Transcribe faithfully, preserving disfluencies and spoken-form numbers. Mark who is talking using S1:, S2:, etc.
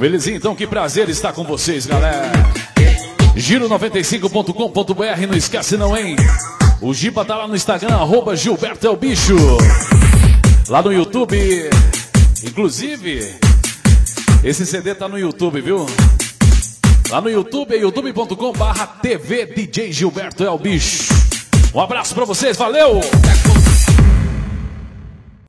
S1: Belezinha, então, que prazer estar com vocês, galera. Giro noventa e cinco ponto com ponto br, não esquece não, hein? O Giba tá lá no Instagram, arroba Gilberto é o Bicho. Lá no YouTube. Inclusive, esse C D tá no YouTube, viu? Lá no YouTube é youtube ponto com barra T V D J Gilberto é o Bicho. Um abraço pra vocês, valeu!